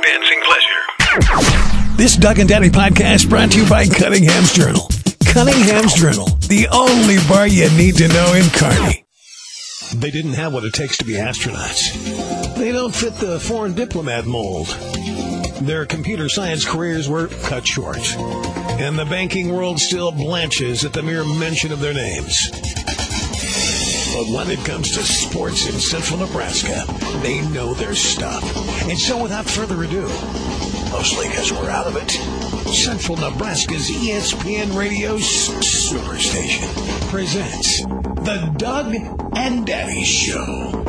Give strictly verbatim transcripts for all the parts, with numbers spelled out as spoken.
dancing pleasure. This Doug and Daddy podcast brought to you by Cunningham's Journal. Cunningham's Journal, the only bar you need to know in Kearney. They didn't have what it takes to be astronauts. They don't fit the foreign diplomat mold. Their computer science careers were cut short. And the banking world still blanches at the mere mention of their names. But when it comes to sports in central Nebraska, they know their stuff. And so without further ado, mostly because we're out of it, Central Nebraska's E S P N Radio Superstation presents the Doug and Daddy Show.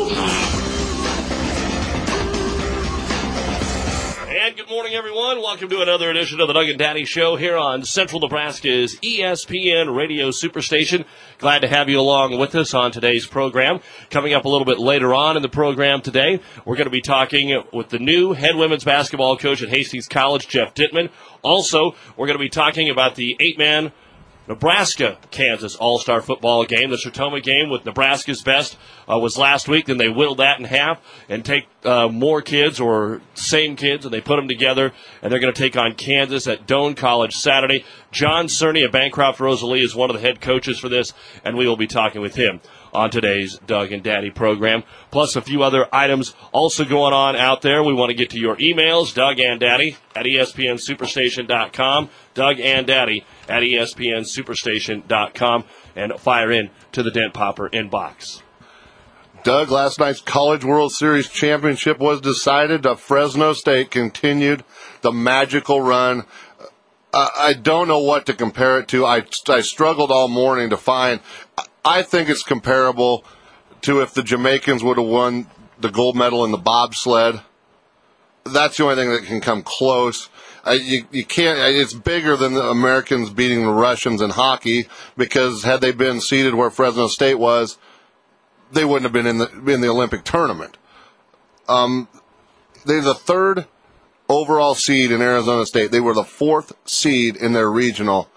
And good morning, everyone. Welcome to another edition of the Doug and Daddy Show here on Central Nebraska's E S P N Radio Superstation. Glad to have you along with us on today's program. Coming up a little bit later on in the program today, we're going to be talking with the new head women's basketball coach at Hastings College, Jeff Dittman. Also, we're going to be talking about the eight-man Nebraska-Kansas All-Star football game. The Sertoma game with Nebraska's best uh, was last week. Then they whittled that in half and take uh, more kids or same kids, and they put them together, and they're going to take on Kansas at Doane College Saturday. John Cerny of Bancroft Rosalie is one of the head coaches for this, and we will be talking with him on today's Doug and Daddy program, plus a few other items also going on out there. We want to get to your emails, Doug and Daddy at E S P N Superstation dot com, Doug and Daddy at E S P N Superstation dot com, and fire in to the Dent Popper inbox. Doug, last night's College World Series championship was decided. Uh, Fresno State continued the magical run. Uh, I don't know what to compare it to. I, I struggled all morning to find. I think it's comparable to if the Jamaicans would have won the gold medal in the bobsled. That's the only thing that can come close. Uh, you, you can't. It's bigger than the Americans beating the Russians in hockey, because had they been seated where Fresno State was, they wouldn't have been in the in the Olympic tournament. Um, they're the third overall seed in Arizona State. They were the fourth seed in their regional.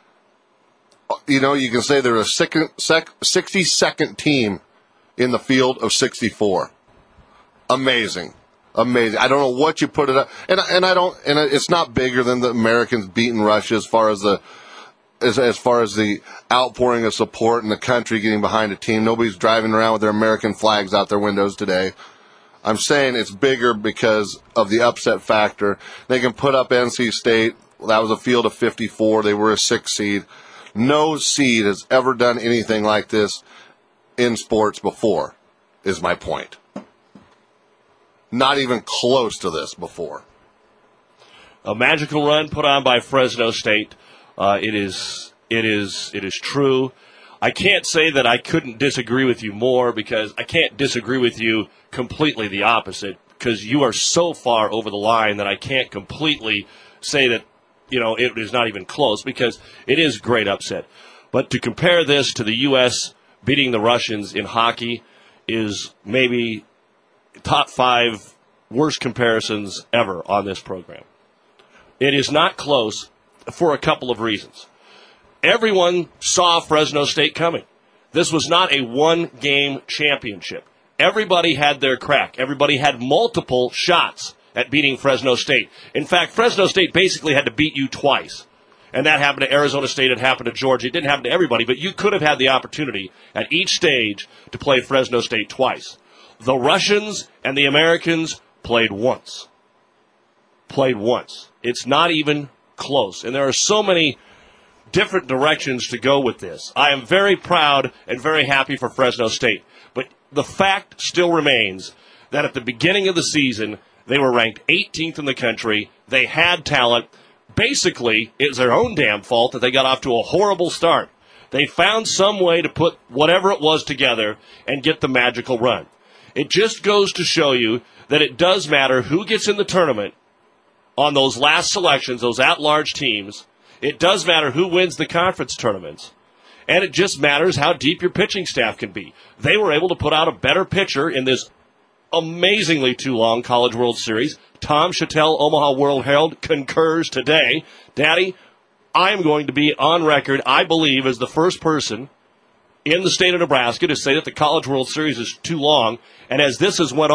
You know, you can say they're a second, sec, sixty-second team in the field of sixty-four. Amazing. Amazing. I don't know what you put it up. And, and I don't, and it's not bigger than the Americans beating Russia as far as the, as, as far as the outpouring of support in the country getting behind a team. Nobody's driving around with their American flags out their windows today. I'm saying it's bigger because of the upset factor. They can put up N C State. That was a field of fifty-four. They were a six seed. No seed has ever done anything like this in sports before, is my point. Not even close to this before. A magical run put on by Fresno State. Uh, it is, it is, it is true. I can't say that I couldn't disagree with you more, because I can't disagree with you completely the opposite, because you are so far over the line that I can't completely say that, you know, it is not even close, because it is a great upset. But to compare this to the U S beating the Russians in hockey is maybe top five worst comparisons ever on this program. It is not close for a couple of reasons. Everyone saw Fresno State coming. This was not a one-game championship. Everybody had their crack. Everybody had multiple shots at beating Fresno State. In fact, Fresno State basically had to beat you twice. And that happened to Arizona State, it happened to Georgia. It didn't happen to everybody, but you could have had the opportunity at each stage to play Fresno State twice. The Russians and the Americans played once. Played once. It's not even close. And there are so many different directions to go with this. I am very proud and very happy for Fresno State. But the fact still remains that at the beginning of the season, they were ranked eighteenth in the country. They had talent. Basically, it was their own damn fault that they got off to a horrible start. They found some way to put whatever it was together and get the magical run. It just goes to show you that it does matter who gets in the tournament on those last selections, those at-large teams. It does matter who wins the conference tournaments. And it just matters how deep your pitching staff can be. They were able to put out a better pitcher in this amazingly too long College World Series. Tom Chattel, Omaha World Herald, concurs today. Daddy, I am going to be on record, I believe, as the first person in the state of Nebraska to say that the College World Series is too long. And as this has went on,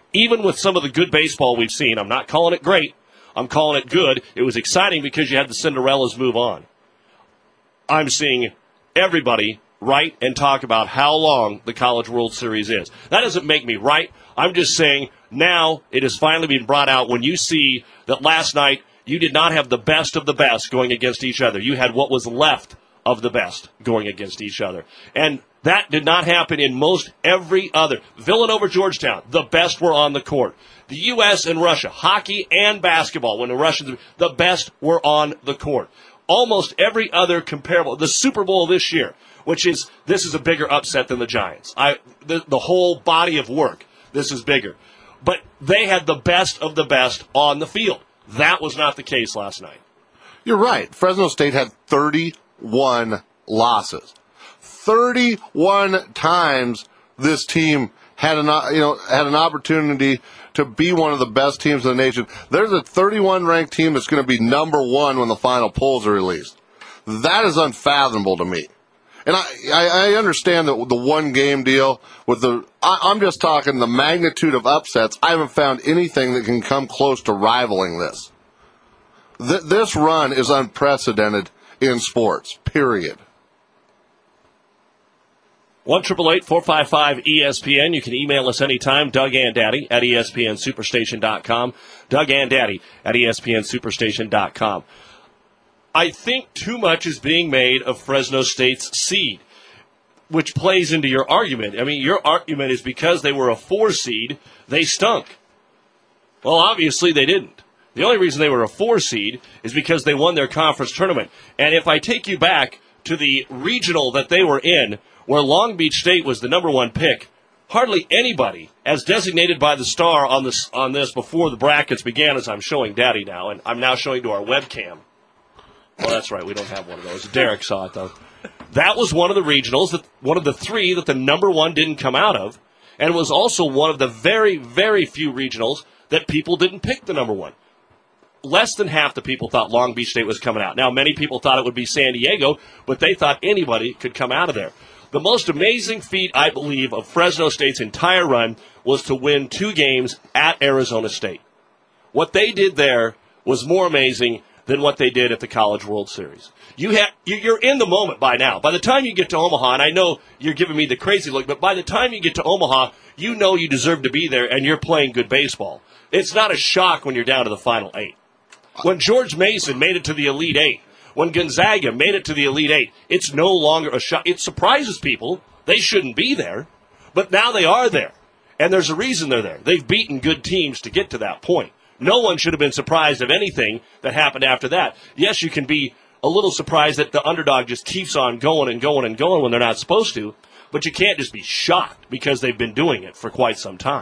even with some of the good baseball we've seen, I'm not calling it great. I'm calling it good. It was exciting because you had the Cinderellas move on. I'm seeing everybody write and talk about how long the College World Series is. That doesn't make me right. I'm just saying now it has finally been brought out when you see that last night you did not have the best of the best going against each other. You had what was left of the best going against each other. And that did not happen in most every other. Villanova, Georgetown, the best were on the court. The U S and Russia, hockey and basketball, when the Russians, the best were on the court. Almost every other comparable, the Super Bowl this year, which is, this is a bigger upset than the Giants. I, the, the whole body of work, this is bigger. But they had the best of the best on the field. That was not the case last night. You're right. Fresno State had thirty-one losses. thirty-one times this team had an, you know, had an opportunity to be one of the best teams in the nation. There's a thirty-one ranked team that's going to be number one when the final polls are released. That is unfathomable to me. And I, I, I understand that the one game deal with the, I, I'm just talking the magnitude of upsets. I haven't found anything that can come close to rivaling this. Th- this run is unprecedented in sports, period. one eight eight eight, four five five, E S P N. You can email us anytime, Doug and Daddy at E S P N Superstation dot com. Doug and Daddy at E S P N Superstation dot com. I think too much is being made of Fresno State's seed, which plays into your argument. I mean, your argument is because they were a four seed, they stunk. Well, obviously they didn't. The only reason they were a four seed is because they won their conference tournament. And if I take you back to the regional that they were in, where Long Beach State was the number one pick, hardly anybody, as designated by the star on this on this before the brackets began, as I'm showing Daddy now, and I'm now showing to our webcam. Oh, that's right, we don't have one of those. Derek saw it, though. That was one of the regionals, that one of the three that the number one didn't come out of, and it was also one of the very, very few regionals that people didn't pick the number one. Less than half the people thought Long Beach State was coming out. Now, many people thought it would be San Diego, but they thought anybody could come out of there. The most amazing feat, I believe, of Fresno State's entire run was to win two games at Arizona State. What they did there was more amazing than what they did at the College World Series. You have, you're in the moment by now. By the time you get to Omaha, and I know you're giving me the crazy look, but by the time you get to Omaha, you know you deserve to be there, and you're playing good baseball. It's not a shock when you're down to the final eight. When George Mason made it to the Elite Eight, when Gonzaga made it to the Elite Eight, it's no longer a shock. It surprises people. They shouldn't be there, but now they are there, and there's a reason they're there. They've beaten good teams to get to that point. No one should have been surprised of anything that happened after that. Yes, you can be a little surprised that the underdog just keeps on going and going and going when they're not supposed to, but you can't just be shocked because they've been doing it for quite some time.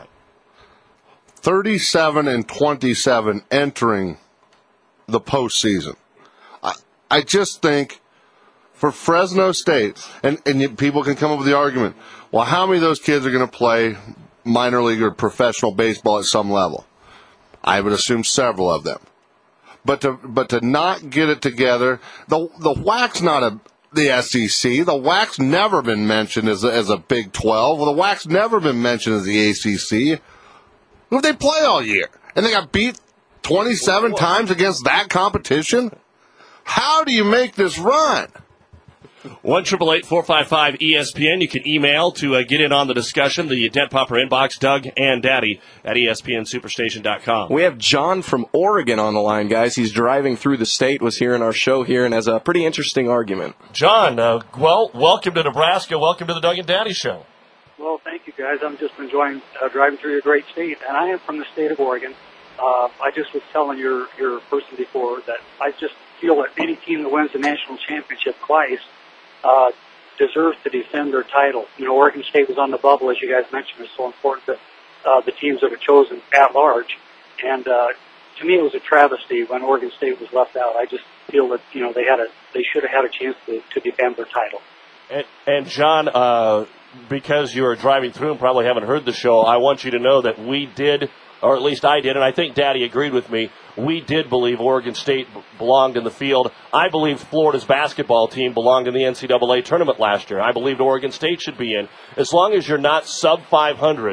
thirty-seven and twenty-seven entering the postseason. I, I just think for Fresno State, and, and you, people can come up with the argument, well, how many of those kids are going to play minor league or professional baseball at some level? I would assume several of them. But to but to not get it together, the the W A C's not a the S E C. The W A C's never been mentioned as a, as a Big twelve. Well, the W A C's never been mentioned as the A C C. Who did they play all year? And they got beat twenty-seven times against that competition? How do you make this run? one eight eight eight, four five five, E S P N. You can email to uh, get in on the discussion. The Dent Popper inbox, Doug and Daddy at E S P N Superstation dot com. We have John from Oregon on the line, guys. He's driving through the state, was hearing our show here, and has a pretty interesting argument. John, uh, well, welcome to Nebraska. Welcome to the Doug and Daddy show. Well, thank you, guys. I'm just enjoying uh, driving through your great state, and I am from the state of Oregon. Uh, I just was telling your, your person before that I just feel that any team that wins the national championship twice uh, deserves to defend their title. You know, Oregon State was on the bubble, as you guys mentioned. It's so important that uh, the teams that are chosen at large. And uh, to me, it was a travesty when Oregon State was left out. I just feel that, you know, they had a they should have had a chance to, to defend their title. And, and John, uh, because you are driving through and probably haven't heard the show, I want you to know that we did, or at least I did, and I think Daddy agreed with me, we did believe Oregon State b- belonged in the field. I believe Florida's basketball team belonged in the N C double A tournament last year. I believed Oregon State should be in. As long as you're not sub five hundred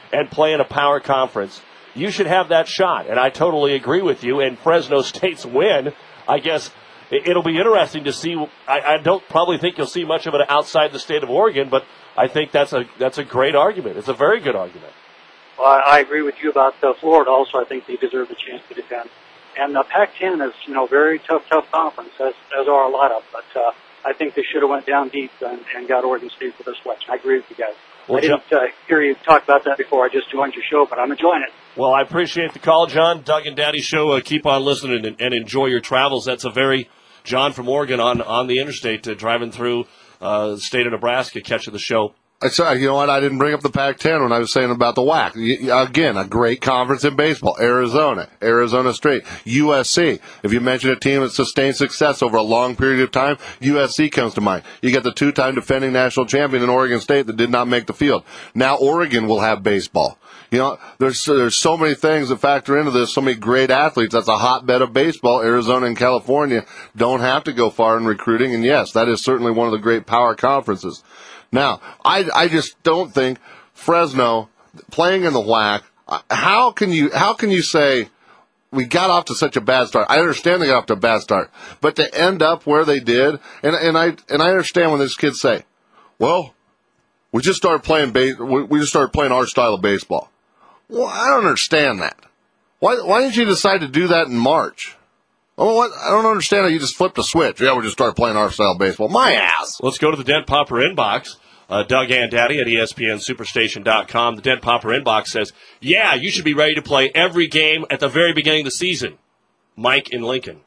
and play in a power conference, you should have that shot. And I totally agree with you. And Fresno State's win, I guess it'll be interesting to see. I, I don't probably think you'll see much of it outside the state of Oregon, but I think that's a that's a great argument. It's a very good argument. Well, I, I agree with you about uh, Florida also. I think they deserve a chance to defend. And the Pac ten is, you know, very tough, tough conference, as, as are a lot of them. But uh, I think they should have went down deep and, and got Oregon State for their selection. I agree with you guys. Well, I didn't uh, hear you talk about that before. I just joined your show, but I'm enjoying it. Well, I appreciate the call, John. Doug and Daddy Show. Uh, keep on listening and, and enjoy your travels. That's a very John from Oregon on, on the interstate uh, driving through uh, the state of Nebraska, catching the show. Sorry, you know what? I didn't bring up the Pac ten when I was saying about the W A C. Again, a great conference in baseball. Arizona, Arizona State, U S C. If you mention a team that sustained success over a long period of time, U S C comes to mind. You got the two-time defending national champion in Oregon State that did not make the field. Now Oregon will have baseball. You know, there's there's so many things that factor into this, so many great athletes. That's a hotbed of baseball. Arizona and California don't have to go far in recruiting, and yes, that is certainly one of the great power conferences. Now, I, I just don't think Fresno playing in the W A C. How can you how can you say we got off to such a bad start? I understand they got off to a bad start, but to end up where they did, and and I and I understand when these kids say, "Well, we just started playing base, we just started playing our style of baseball." Well, I don't understand that. Why why didn't you decide to do that in March? Oh, what? I don't understand how you just flipped a switch. Yeah, we just started playing our style of baseball. My ass. Let's go to the Dent Popper inbox. Uh, Doug and Daddy at E S P N Superstation dot com. The Dent Popper inbox says, yeah, you should be ready to play every game at the very beginning of the season. Mike in Lincoln.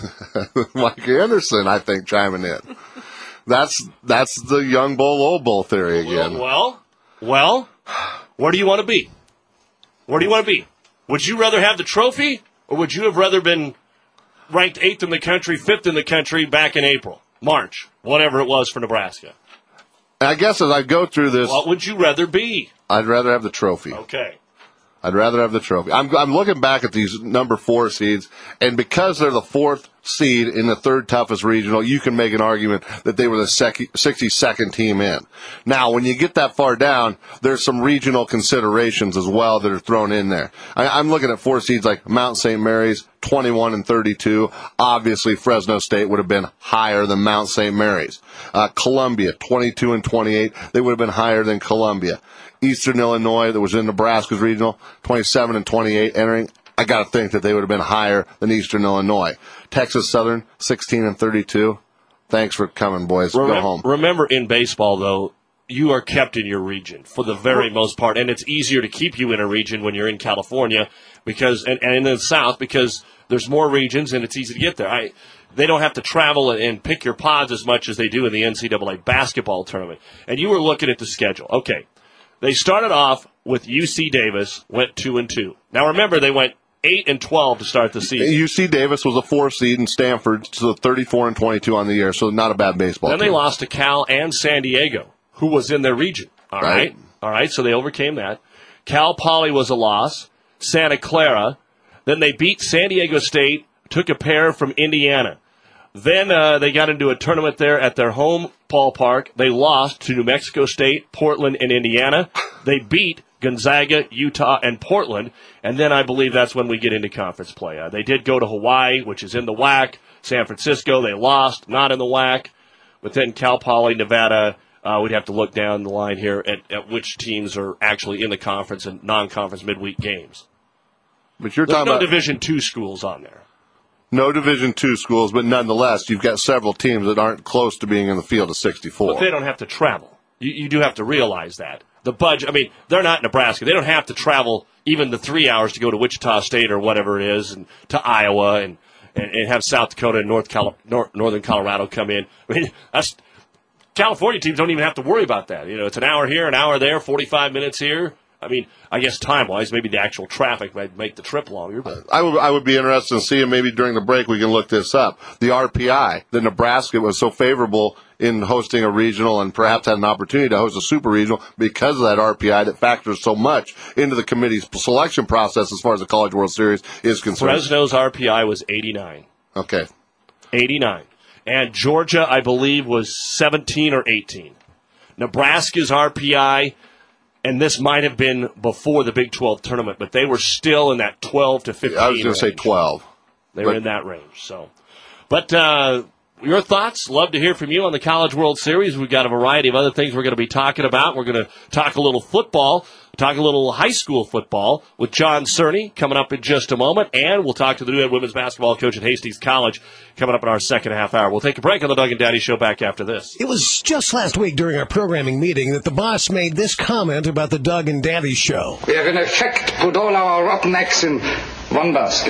Mike Anderson, I think, chiming in. That's that's the young bull, old bull theory again. Well, well, where do you want to be? Where do you want to be? Would you rather have the trophy, or would you have rather been ranked eighth in the country, fifth in the country back in April, March, whatever it was for Nebraska? And I guess as I go through this, what would you rather be? I'd rather have the trophy. Okay. I'd rather have the trophy. I'm, I'm looking back at these number four seeds, and because they're the fourth seed in the third toughest regional, you can make an argument that they were the sixty-second team in. Now, when you get that far down, there's some regional considerations as well that are thrown in there. I, I'm looking at four seeds like Mount Saint Mary's, twenty-one and thirty-two. Obviously, Fresno State would have been higher than Mount Saint Mary's. Uh, Columbia, twenty-two and twenty-eight. They would have been higher than Columbia. Eastern Illinois, that was in Nebraska's regional, twenty-seven and twenty-eight entering. I got to think that they would have been higher than Eastern Illinois. Texas Southern, sixteen and thirty-two. Thanks for coming, boys. Remember, Go home. Remember, in baseball, though, you are kept in your region for the very most part, and it's easier to keep you in a region when you're in California because and, and in the South because there's more regions and it's easy to get there. I, they don't have to travel and pick your pods as much as they do in the N C double A basketball tournament. And you were looking at the schedule. Okay. They started off with U C Davis, went two and two. Now remember, they went eight and twelve to start the season. U C Davis was a four seed, and Stanford, so thirty-four and twenty-two on the year, so not a bad baseball then team. They lost to Cal and San Diego, who was in their region. All right, right. all right. So they overcame that. Cal Poly was a loss. Santa Clara. Then they beat San Diego State. Took a pair from Indiana. Then uh, they got into a tournament there at their home ballpark. They lost to New Mexico State, Portland, and Indiana. They beat Gonzaga, Utah, and Portland. And then I believe that's when we get into conference play. Uh, they did go to Hawaii, which is in the W A C. San Francisco, they lost, not in the W A C. But then Cal Poly, Nevada, uh, we'd have to look down the line here at, at which teams are actually in the conference and non-conference midweek games. But you're There's talking no about Division two schools on there. No Division two schools, but nonetheless, you've got several teams that aren't close to being in the field of sixty-four. But they don't have to travel. You, you do have to realize that. The budget, I mean, they're not Nebraska. They don't have to travel even the three hours to go to Wichita State or whatever it is, and to Iowa, and, and, and have South Dakota and North Cali- North, Northern Colorado come in. I mean, that's, California teams don't even have to worry about that. You know, it's an hour here, an hour there, forty-five minutes here. I mean, I guess time-wise, maybe the actual traffic might make the trip longer. But I would I would be interested in seeing, maybe during the break we can look this up. The R P I, that Nebraska was so favorable in hosting a regional and perhaps had an opportunity to host a super regional because of that R P I that factors so much into the committee's selection process as far as the College World Series is concerned. Fresno's R P I was eighty-nine. Okay. eighty-nine. And Georgia, I believe, was seventeen or eighteen. Nebraska's R P I and this might have been before the Big twelve tournament, but they were still in that twelve to fifteen I was going to say twelve. They but, were in that range. So, But uh, your thoughts, love to hear from you on the College World Series. We've got a variety of other things we're going to be talking about. We're going to talk a little football, talk a little high school football with John Cerny coming up in just a moment, and we'll talk to the new head women's basketball coach at Hastings College coming up in our second half hour. We'll take a break on the Doug and Daddy Show back after this. It was just last week during our programming meeting that the boss made this comment about the Doug and Daddy Show. We have in effect put all our rotten eggs in one basket.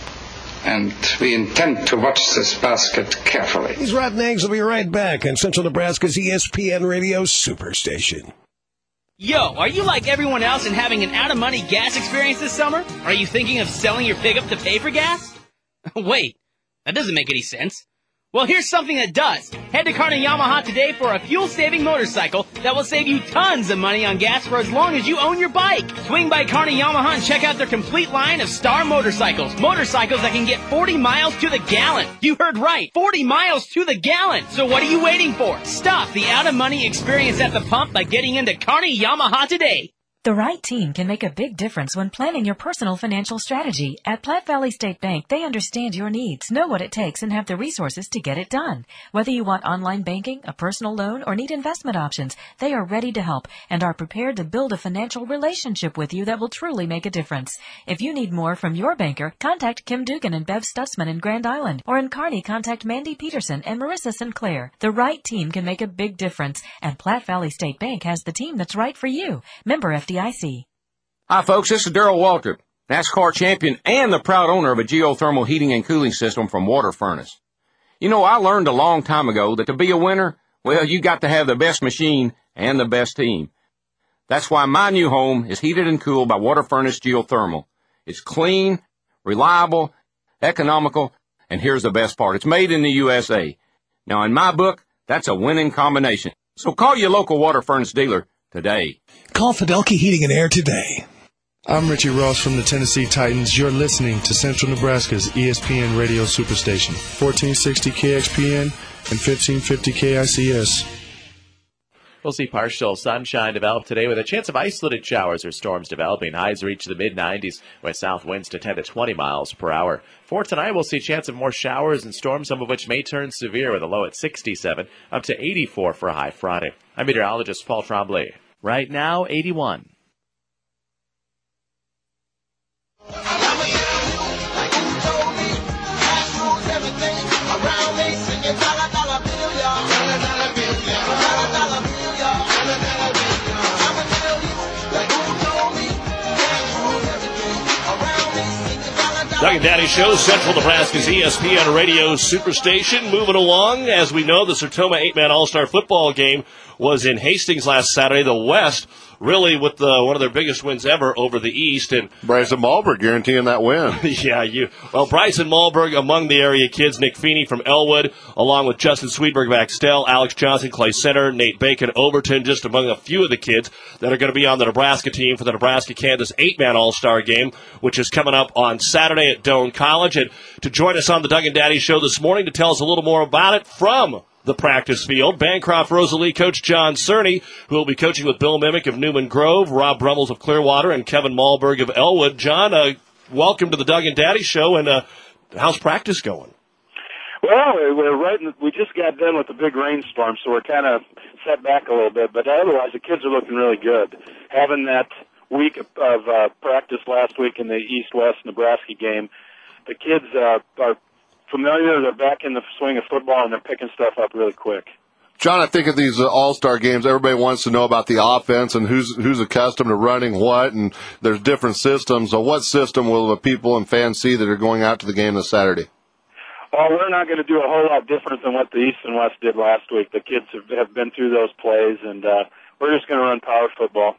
And we intend to watch this basket carefully. These rotten eggs will be right back on Central Nebraska's E S P N Radio Superstation. Yo, are you like everyone else and having an out-of-money gas experience this summer? Are you thinking of selling your pickup to pay for gas? Wait, that doesn't make any sense. Well, here's something that does. Head to Kearney Yamaha today for a fuel-saving motorcycle that will save you tons of money on gas for as long as you own your bike. Swing by Kearney Yamaha and check out their complete line of Star motorcycles. Motorcycles that can get forty miles to the gallon. You heard right, forty miles to the gallon. So what are you waiting for? Stop the out-of-money experience at the pump by getting into Kearney Yamaha today. The right team can make a big difference when planning your personal financial strategy. At Platte Valley State Bank, they understand your needs, know what it takes, and have the resources to get it done. Whether you want online banking, a personal loan, or need investment options, they are ready to help and are prepared to build a financial relationship with you that will truly make a difference. If you need more from your banker, contact Kim Dugan and Bev Stutzman in Grand Island, or in Kearney, contact Mandy Peterson and Marissa Sinclair. The right team can make a big difference, and Platte Valley State Bank has the team that's right for you. Member F D I C. Hi, folks. This is Darrell Waltrip, NASCAR champion and the proud owner of a geothermal heating and cooling system from Water Furnace. You know, I learned a long time ago that to be a winner, well, you got to have the best machine and the best team. That's why my new home is heated and cooled by Water Furnace Geothermal. It's clean, reliable, economical, and here's the best part. It's made in the U S A. Now, in my book, that's a winning combination. So call your local Water Furnace dealer today. Call Fidelky Heating and Air today. I'm Richie Ross from the Tennessee Titans. You're listening to Central Nebraska's E S P N Radio Superstation, fourteen sixty K X P N and fifteen fifty K I C S. We'll see partial sunshine develop today with a chance of isolated showers or storms developing. Highs reach the mid nineties with south winds to ten to twenty miles per hour. For tonight, we'll see a chance of more showers and storms, some of which may turn severe with a low at sixty-seven, up to eighty-four for a high Friday. I'm meteorologist Paul Tremblay. Right now, eighty-one. Doug and Daddy Show, Central Nebraska's E S P N Radio Superstation. Moving along, as we know, the Sertoma eight-man All-Star football game was in Hastings last Saturday. The West, really with the, one of their biggest wins ever over the East. And Bryson Malberg guaranteeing that win. yeah, you. Well, Bryson Malberg among the area kids, Nick Feeney from Elwood, along with Justin Sweetberg of Axtell, Alex Johnson, Clay Center, Nate Bacon, Overton, just among a few of the kids that are going to be on the Nebraska team for the Nebraska-Kansas eight-man All-Star game, which is coming up on Saturday at Doane College. And to join us on the Doug and Daddy Show this morning to tell us a little more about it from the practice field, Bancroft Rosalie coach John Cerny, who will be coaching with Bill Mimick of Newman Grove, Rob Brummels of Clearwater, and Kevin Malberg of Elwood. John, uh, welcome to the Doug and Daddy Show, and uh, how's practice going? Well, we're right. In, we just got done with the big rainstorm, so we're kind of set back a little bit. But otherwise, the kids are looking really good. Having that week of, of uh, practice last week in the East-West Nebraska game, the kids uh, are familiar. They're back in the swing of football, and they're picking stuff up really quick. John, I think at these uh, All-Star games, everybody wants to know about the offense and who's who's accustomed to running what, and there's different systems. So what system will the people and fans see that are going out to the game this Saturday? Well, we're not going to do a whole lot different than what the East and West did last week. The kids have, have been through those plays, and uh, we're just going to run power football.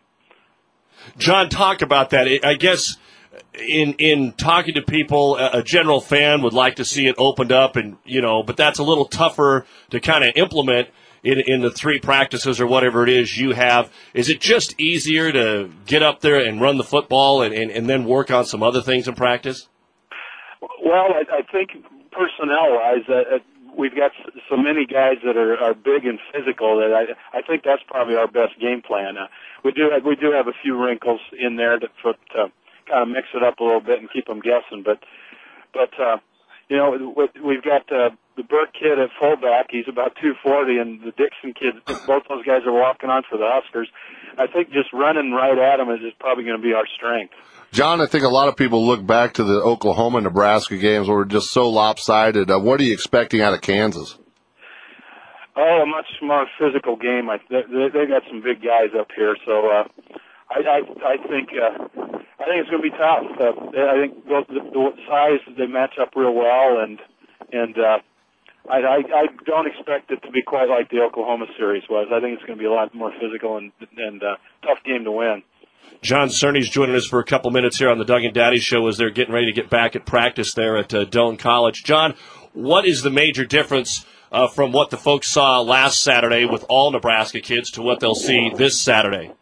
John, talk about that. I guess in in talking to people, a general fan would like to see it opened up, and you know, but that's a little tougher to kind of implement in in the three practices or whatever it is you have. Is it just easier to get up there and run the football and, and, and then work on some other things in practice? Well, I, I think personnel-wise, uh, we've got so many guys that are, are big and physical that I I think that's probably our best game plan. Uh, we do have, we do have a few wrinkles in there to put uh, kind of mix it up a little bit and keep them guessing. But but uh, you know we've got uh, the Burke kid at fullback. He's about two forty, and the Dixon kid. Both those guys are walking on for the Huskers. I think just running right at them is probably going to be our strength. John, I think a lot of people look back to the Oklahoma-Nebraska games where we're just so lopsided. Uh, what are you expecting out of Kansas? Oh, a much more physical game. I, they, they got some big guys up here, so uh, I, I, I think uh, I think it's going to be tough. Uh, I think the, the, the size they match up real well, and and uh, I, I, I don't expect it to be quite like the Oklahoma series was. I think it's going to be a lot more physical and and uh, tough game to win. John Cerny's joining us for a couple minutes here on the Doug and Daddy Show as they're getting ready to get back at practice there at uh, Doane College. John, what is the major difference uh, from what the folks saw last Saturday with all Nebraska kids to what they'll see this Saturday?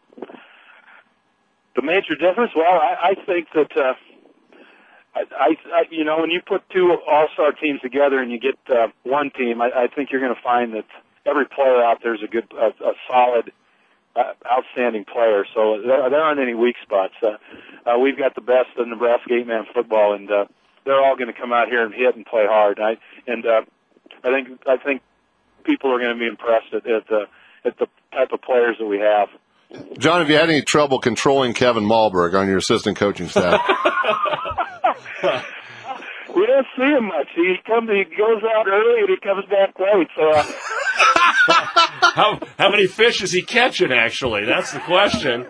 The major difference? Well, I, I think that, uh, I, I, I, you know, when you put two all-star teams together and you get uh, one team, I, I think you're going to find that every player out there is a good, a, a solid, Uh, outstanding player, so there, there aren't any weak spots. Uh, uh, we've got the best of Nebraska eight-man football, and uh, they're all going to come out here and hit and play hard. I, and uh, I think I think people are going to be impressed at, at the at the type of players that we have. John, have you had any trouble controlling Kevin Malberg on your assistant coaching staff? We don't see him much. He comes, he goes out early, and he comes back late. So. Uh, how how many fish is he catching? Actually, that's the question.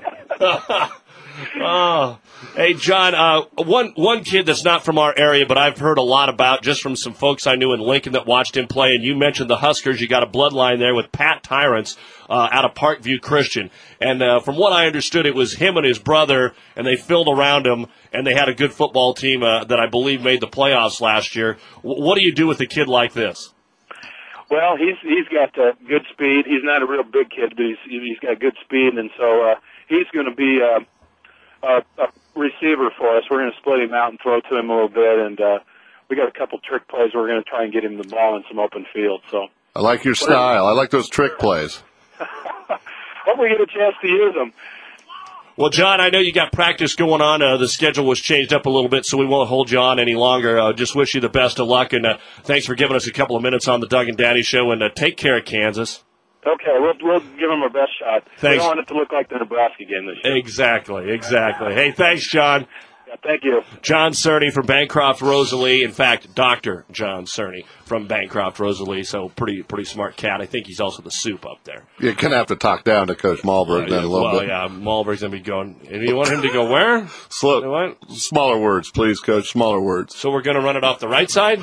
Oh, hey John, uh, one one kid that's not from our area, but I've heard a lot about just from some folks I knew in Lincoln that watched him play. And you mentioned the Huskers. You got a bloodline there with Pat Tyrants uh, out of Parkview Christian. And uh, from what I understood, it was him and his brother, and they filled around him, and they had a good football team uh, that I believe made the playoffs last year. W- what do you do with a kid like this? Well, he's he's got uh, good speed. He's not a real big kid, but he's he's got good speed, and so uh, he's going to be uh, a, a receiver for us. We're going to split him out and throw to him a little bit, and uh, we got a couple trick plays. We're going to try and get him the ball in some open field. So I like your style. I like those trick plays. Hope we get a chance to use them. Well, John, I know you got practice going on. Uh, the schedule was changed up a little bit, so we won't hold you on any longer. Uh, just wish you the best of luck, and uh, thanks for giving us a couple of minutes on the Doug and Daddy Show, and uh, take care of Kansas. Okay, we'll, we'll give them our best shot. Thanks. We don't want it to look like the Nebraska game this year. Exactly, exactly. Hey, thanks, John. Yeah, thank you. John Cerny from Bancroft Rosalie. In fact, Doctor John Cerny from Bancroft Rosalie. So pretty pretty smart cat. I think he's also the soup up there. You're going to have to talk down to Coach Malberg Uh, then a little well, bit. yeah, Malberg's going to be going. And you want him to go where? Slow, You know what? Smaller words, please, Coach. Smaller words. So we're going to run it off the right side?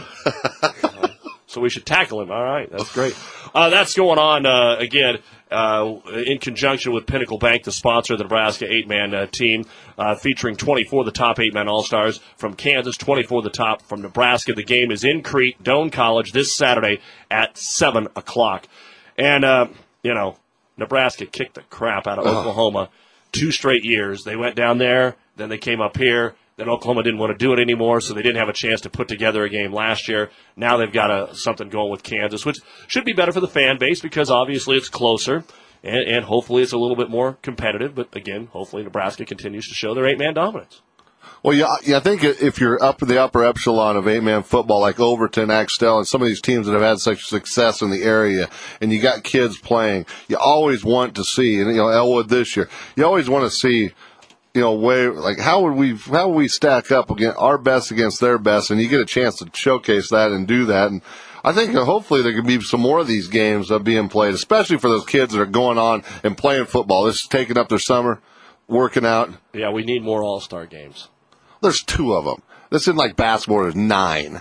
So we should tackle him. All right, that's great. Uh, that's going on, uh, again, uh, in conjunction with Pinnacle Bank, the sponsor of the Nebraska eight-man uh, team, uh, featuring twenty-four of the top eight-man All-Stars from Kansas, twenty-four of the top from Nebraska. The game is in Crete, Doane College, this Saturday at seven o'clock. And, uh, you know, Nebraska kicked the crap out of Oh. Oklahoma two straight years. They went down there, then they came up here. Then Oklahoma didn't want to do it anymore, so they didn't have a chance to put together a game last year. Now they've got a, something going with Kansas, which should be better for the fan base because obviously it's closer, and, and hopefully it's a little bit more competitive. But again, hopefully Nebraska continues to show their eight-man dominance. Well, yeah, yeah, I think if you're up in the upper epsilon of eight-man football, like Overton, Axtell, and some of these teams that have had such success in the area, and you got kids playing, you always want to see, and you know, Elwood this year, you always want to see, you know, way like how would we how would we stack up against our best against their best, and you get a chance to showcase that and do that. And I think uh, hopefully there can be some more of these games uh, being played, especially for those kids that are going on and playing football. This is taking up their summer, working out. Yeah, we need more All-Star games. There's two of them. This isn't like basketball. There's nine.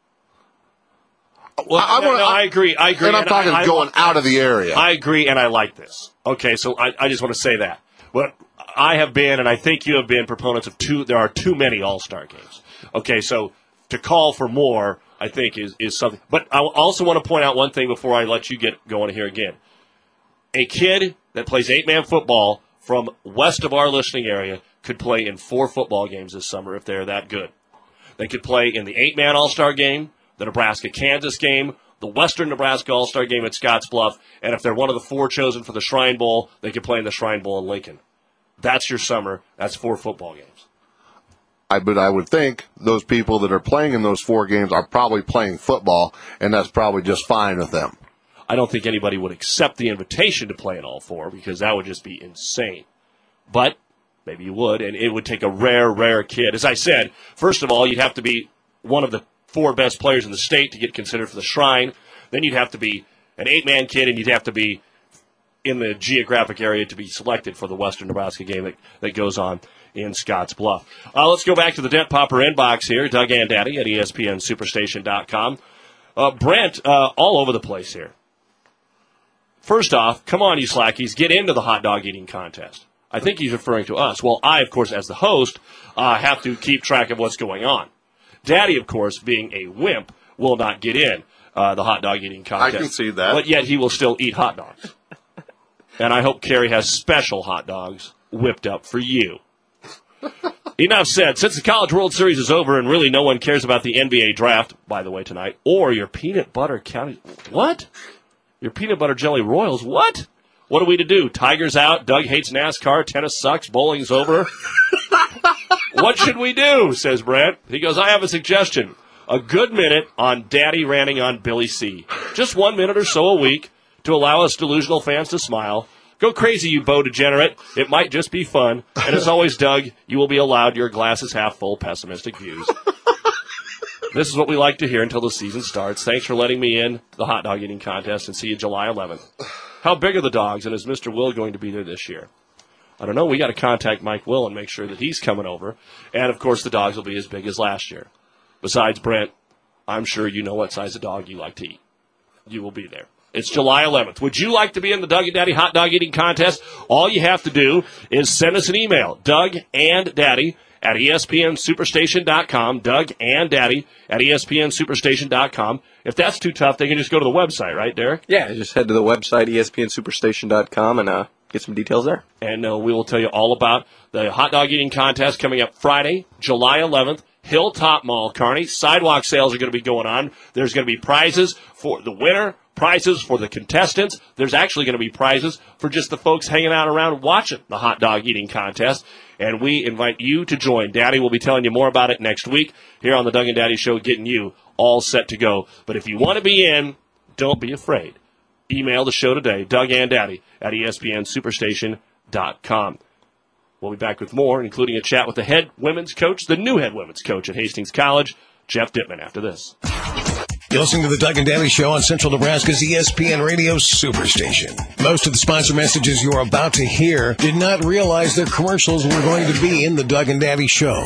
Well, I, I, no, wanna, no, I agree. I agree. And I'm and talking I, I, going out of the area. I agree, and I like this. Okay, so I, I just want to say that. But I have been, and I think you have been, proponents of two. There are too many All-Star games. Okay, so to call for more, I think, is, is something. But I also want to point out one thing before I let you get going here again. A kid that plays eight-man football from west of our listening area could play in four football games this summer if they're that good. They could play in the eight-man All-Star game, the Nebraska-Kansas game, the Western Nebraska All-Star Game at Scottsbluff, and if they're one of the four chosen for the Shrine Bowl, they can play in the Shrine Bowl in Lincoln. That's your summer. That's four football games. I, but I would think those people that are playing in those four games are probably playing football, and that's probably just fine with them. I don't think anybody would accept the invitation to play in all four because that would just be insane. But maybe you would, and it would take a rare, rare kid. As I said, first of all, you'd have to be one of the four best players in the state to get considered for the Shrine. Then you'd have to be an eight-man kid, and you'd have to be in the geographic area to be selected for the Western Nebraska game that, that goes on in Scottsbluff. Uh, let's go back to the Dent Popper inbox here, Doug and Daddy at E S P N Superstation dot com. Uh, Brent, uh, all over the place here. First off, come on, you slackies, get into the hot dog eating contest. I think he's referring to us. Well, I, of course, as the host, uh, have to keep track of what's going on. Daddy, of course, being a wimp, will not get in uh, the hot dog eating contest. I can see that. But yet he will still eat hot dogs. And I hope Carrie has special hot dogs whipped up for you. Enough said. Since the College World Series is over and really no one cares about the N B A draft, by the way, tonight, or your peanut butter county... What? Your peanut butter jelly Royals? What? What are we to do? Tigers out, Doug hates NASCAR, tennis sucks, bowling's over. What should we do, says Brent. He goes, I have a suggestion. A good minute on Daddy ranting on Billy C. Just one minute or so a week to allow us delusional fans to smile. Go crazy, you Bo degenerate. It might just be fun. And as always, Doug, you will be allowed your glass is half full pessimistic views. This is what we like to hear until the season starts. Thanks for letting me in the hot dog eating contest, and see you July eleventh. How big are the dogs, and is Mister Will going to be there this year? I don't know. We got to contact Mike Will and make sure that he's coming over. And, of course, the dogs will be as big as last year. Besides, Brent, I'm sure you know what size of dog you like to eat. You will be there. It's July eleventh. Would you like to be in the Doug and Daddy hot dog eating contest? All you have to do is send us an email, Doug and Daddy at E S P N Superstation dot com, Doug and Daddy at E S P N Superstation dot com. If that's too tough, they can just go to the website, right, Derek? Yeah, just head to the website, E S P N Superstation dot com, and uh, get some details there. And uh, we will tell you all about the hot dog eating contest coming up Friday, July eleventh. Hilltop Mall, Kearney. Sidewalk sales are going to be going on. There's going to be prizes for the winner, prizes for the contestants. There's actually going to be prizes for just the folks hanging out around watching the hot dog eating contest. And we invite you to join. Daddy will be telling you more about it next week here on the Doug and Daddy Show, getting you all set to go. But if you want to be in, don't be afraid. Email the show today, Doug and Daddy at E S P N Superstation dot com. We'll be back with more, including a chat with the head women's coach, the new head women's coach at Hastings College, Jeff Dittman, after this. You're listening to the Doug and Daddy Show on Central Nebraska's E S P N Radio Superstation. Most of the sponsor messages you're about to hear did not realize their commercials were going to be in the Doug and Daddy Show.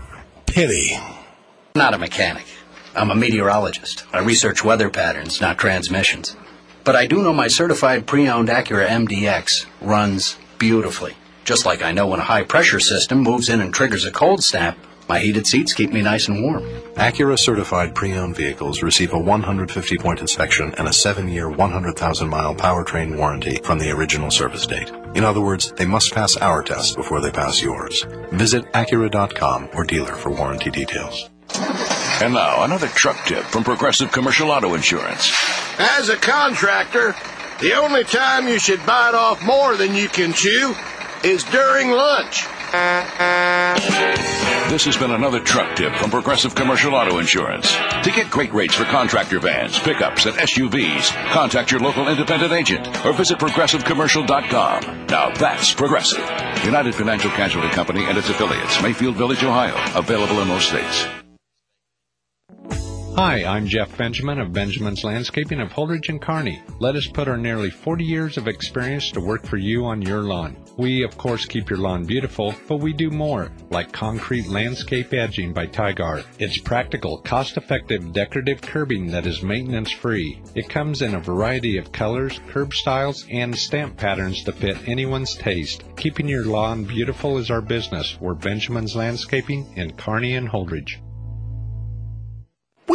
Pity. I'm not a mechanic. I'm a meteorologist. I research weather patterns, not transmissions. But I do know my certified pre-owned Acura M D X runs beautifully. Just like I know when a high-pressure system moves in and triggers a cold snap, my heated seats keep me nice and warm. Acura certified pre-owned vehicles receive a one hundred fifty point inspection and a seven-year, one hundred thousand mile powertrain warranty from the original service date. In other words, they must pass our test before they pass yours. Visit Acura dot com or dealer for warranty details. And now, another truck tip from Progressive Commercial Auto Insurance. As a contractor, the only time you should bite off more than you can chew is during lunch. This has been another truck tip from Progressive Commercial Auto Insurance. To get great rates for contractor vans, pickups, and S U Vs, contact your local independent agent or visit Progressive Commercial dot com. Now that's Progressive. United Financial Casualty Company and its affiliates, Mayfield Village, Ohio. Available in most states. Hi, I'm Jeff Benjamin of Benjamin's Landscaping of Holdridge and Kearney. Let us put our nearly forty years of experience to work for you on your lawn. We, of course, keep your lawn beautiful, but we do more, like concrete landscape edging by Tygar. It's practical, cost-effective, decorative curbing that is maintenance-free. It comes in a variety of colors, curb styles, and stamp patterns to fit anyone's taste. Keeping your lawn beautiful is our business. We're Benjamin's Landscaping in Kearney and Holdridge. We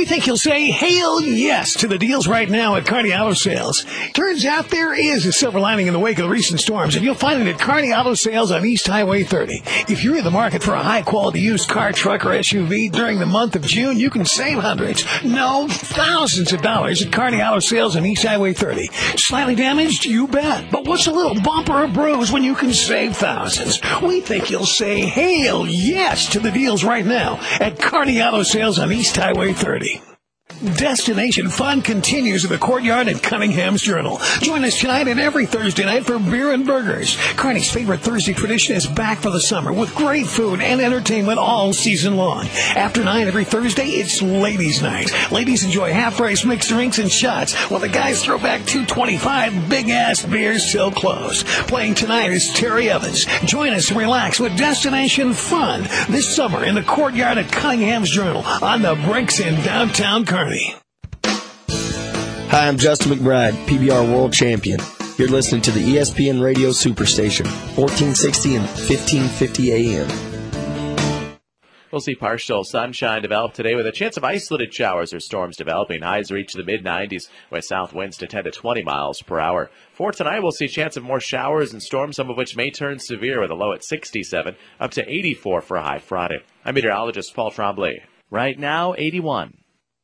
We think you'll say hail yes to the deals right now at Kearney Auto Sales. Turns out there is a silver lining in the wake of the recent storms, and you'll find it at Kearney Auto Sales on East Highway thirty. If you're in the market for a high-quality used car, truck, or S U V during the month of June, you can save hundreds, no, thousands of dollars at Kearney Auto Sales on East Highway thirty. Slightly damaged? You bet. But what's a little bump or a bruise when you can save thousands? We think you'll say hail yes to the deals right now at Kearney Auto Sales on East Highway thirty. Destination fun continues in the courtyard at Cunningham's Journal. Join us tonight and every Thursday night for beer and burgers. Kearney's favorite Thursday tradition is back for the summer with great food and entertainment all season long. After nine every Thursday, it's ladies' night. Ladies enjoy half-price mixed drinks and shots, while the guys throw back two twenty-five big-ass beers till close. Playing tonight is Terry Evans. Join us and relax with Destination Fun this summer in the courtyard at Cunningham's Journal on the Bricks in downtown Kearney. Hi, I'm Justin McBride, P B R World Champion. You're listening to the E S P N Radio Superstation, fourteen sixty and fifteen fifty A M. We'll see partial sunshine develop today with a chance of isolated showers or storms developing. Highs reach the mid nineties with south winds to ten to twenty miles per hour. For tonight, we'll see a chance of more showers and storms, some of which may turn severe with a low at sixty-seven, up to eighty-four for a high Friday. I'm meteorologist Paul Tremblay. Right now, eighty-one.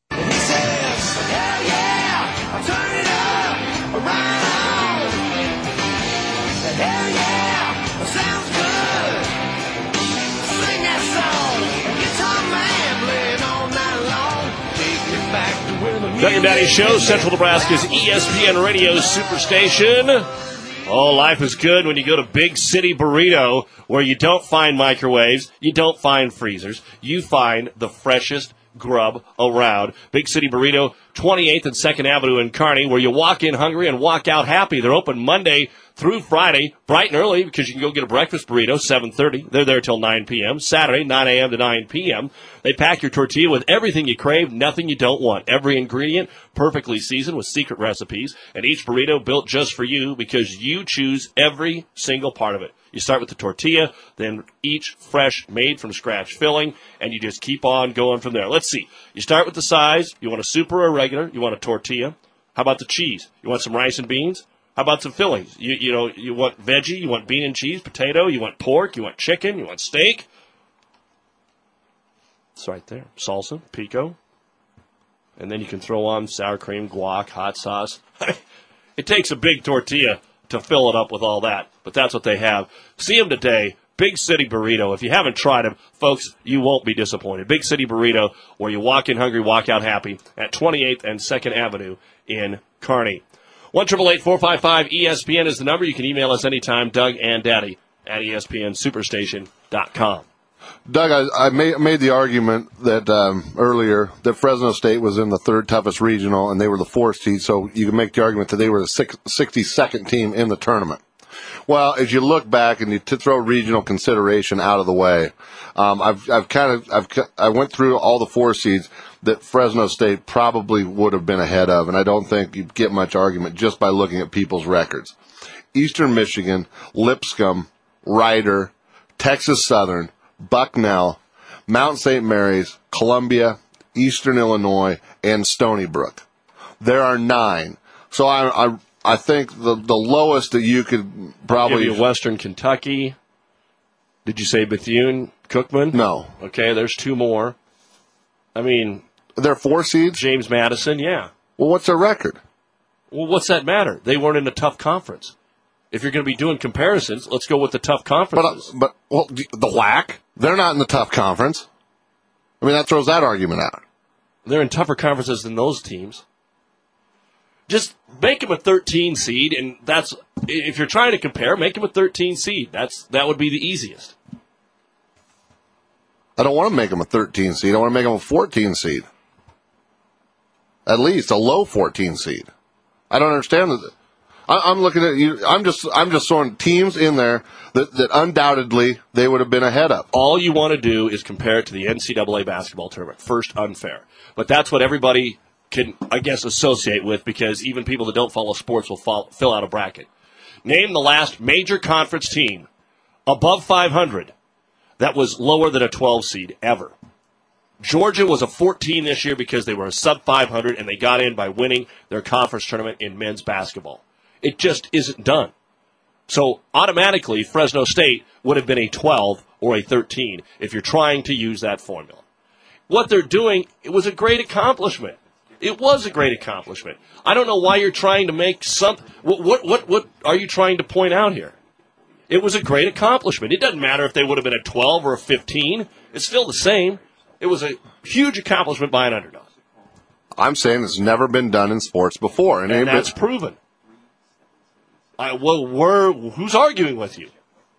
Doug and Daddy Show, Central Nebraska's E S P N Radio Superstation. Oh, life is good when you go to Big City Burrito, where you don't find microwaves, you don't find freezers, you find the freshest grub around. Big City Burrito, twenty-eighth and second Avenue in Kearney, where you walk in hungry and walk out happy. They're open Monday through Friday, bright and early, because you can go get a breakfast burrito, seven thirty. They're there till nine p.m. Saturday, nine a.m. to nine p.m. They pack your tortilla with everything you crave, nothing you don't want. Every ingredient perfectly seasoned with secret recipes, and each burrito built just for you because you choose every single part of it. You start with the tortilla, then each fresh, made-from-scratch filling, and you just keep on going from there. Let's see. You start with the size. You want a super or regular? You want a tortilla? How about the cheese? You want some rice and beans? How about some fillings? You you know, you want veggie, you want bean and cheese, potato, you want pork, you want chicken, you want steak. It's right there. Salsa, pico. And then you can throw on sour cream, guac, hot sauce. It takes a big tortilla to fill it up with all that, but that's what they have. See them today, Big City Burrito. If you haven't tried them, folks, you won't be disappointed. Big City Burrito, where you walk in hungry, walk out happy, at twenty-eighth and second Avenue in Kearney. one eight eight eight, four five five, E S P N is the number. You can email us anytime, Doug and Daddy, at E S P N superstation dot com. Doug, I, I made, made the argument that um, earlier that Fresno State was in the third toughest regional and they were the fourth seed, so you can make the argument that they were the six, sixty-second team in the tournament. Well, as you look back and you to throw regional consideration out of the way, um, I've I've kind of I've I went through all the four seeds that Fresno State probably would have been ahead of, and I don't think you get much argument just by looking at people's records. Eastern Michigan, Lipscomb, Ryder, Texas Southern, Bucknell, Mount Saint Mary's, Columbia, Eastern Illinois, and Stony Brook. There are nine. So I I, I think the the lowest that you could probably... Give you Western Kentucky. Did you say Bethune Cookman? No. Okay, there's two more. I mean... They're four seeds? James Madison, yeah. Well, what's their record? Well, what's that matter? They weren't in a tough conference. If you're going to be doing comparisons, let's go with the tough conferences. But, uh, but well, the W A C, they're not in the tough conference. I mean, that throws that argument out. They're in tougher conferences than those teams. Just make them a thirteen seed, and that's if you're trying to compare, make them a thirteen seed. That's that would be the easiest. I don't want to make them a thirteen seed. I want to make them a fourteen seed. At least a low fourteen seed. I don't understand that. I'm looking at you. I'm just, I'm just throwing teams in there that, that undoubtedly they would have been ahead of. All you want to do is compare it to the N C double A basketball tournament. First, unfair, but that's what everybody can, I guess, associate with because even people that don't follow sports will follow, fill out a bracket. Name the last major conference team above five hundred that was lower than a twelve seed ever. Georgia was a fourteen this year because they were a sub five hundred, and they got in by winning their conference tournament in men's basketball. It just isn't done. So automatically, Fresno State would have been a twelve or a thirteen if you're trying to use that formula. What they're doing, it was a great accomplishment. It was a great accomplishment. I don't know why you're trying to make some. What, what, what, what are you trying to point out here? It was a great accomplishment. It doesn't matter if they would have been a twelve or a fifteen. It's still the same. It was a huge accomplishment by an underdog. I'm saying it's never been done in sports before. And, and that's proven. I, well, we're, who's arguing with you?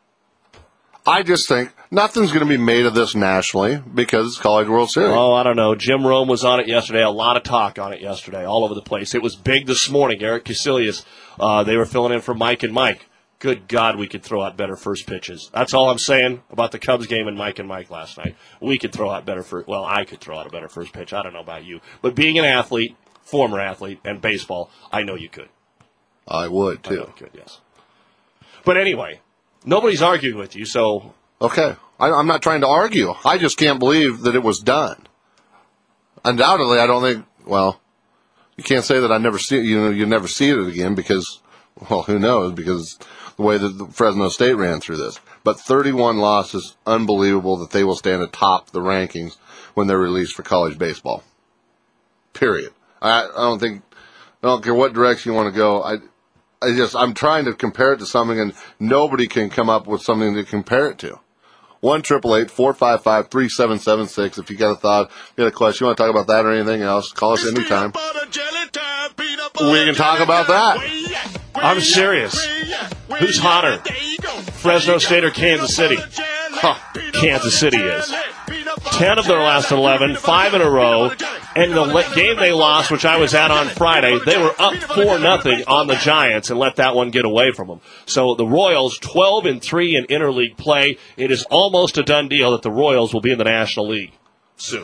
I just think nothing's going to be made of this nationally because it's College World Series. Oh, I don't know. Jim Rome was on it yesterday. A lot of talk on it yesterday, all over the place. It was big this morning. Eric Casillas, uh, they were filling in for Mike and Mike. Good God, we could throw out better first pitches. That's all I'm saying about the Cubs game and Mike and Mike last night. We could throw out better first. Well, I could throw out a better first pitch. I don't know about you. But being an athlete, former athlete, and baseball, I know you could. I would, too. I know you could, yes. But anyway, nobody's arguing with you, so... Okay. I, I'm not trying to argue. I just can't believe that it was done. Undoubtedly, I don't think... Well, you can't say that I never see it. You know, you never see it again because... Well, who knows? Because the way that the Fresno State ran through this. But thirty-one losses, unbelievable that they will stand atop the rankings when they're released for college baseball. Period. I, I don't think... I don't care what direction you want to go. I... I just, I'm trying to compare it to something, and nobody can come up with something to compare it to. one triple eight four five five three seven seven six. If you got a thought, you got a question, you want to talk about that or anything else, call us anytime. We can talk about that. I'm serious. Who's hotter, Fresno State or Kansas City? Huh, Kansas City is. Ten of their last eleven, five in a row. And the game they lost, which I was at on Friday, they were up four nothing on the Giants and let that one get away from them. So the Royals, twelve and three in interleague play. It is almost a done deal that the Royals will be in the National League soon.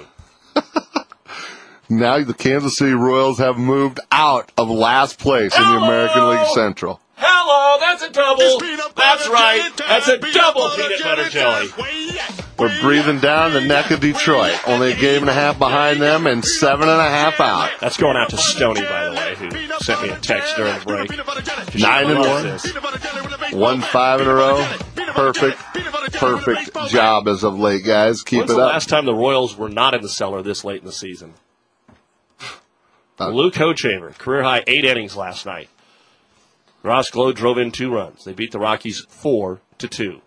Now the Kansas City Royals have moved out of last place Hello! in the American League Central. Hello, that's a double. That's right. That's a double peanut butter jelly. We're breathing down the neck of Detroit. Only a game and a half behind them and seven and a half out. That's going out to Stoney, by the way, who sent me a text during the break. Nine and one. This. One five in a row. Perfect, perfect job as of late, guys. Keep When's it the up. last time the Royals were not in the cellar this late in the season? Uh, Luke Hochaver, career high eight innings last night. Ross Glow drove in two runs. They beat the Rockies four to two.